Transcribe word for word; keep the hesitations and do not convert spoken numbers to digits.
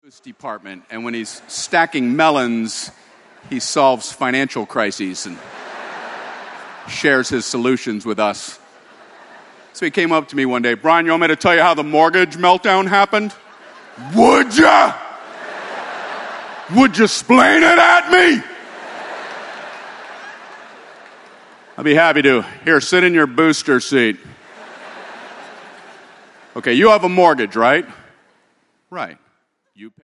office department, and when he's stacking melons, he solves financial crises and shares his solutions with us. So he came up to me one day, Brian, you want me to tell you how the mortgage meltdown happened? Would ya? Would you explain it at me? I'll be happy to. Here, sit in your booster seat. Okay, you have a mortgage, right? Right. You pay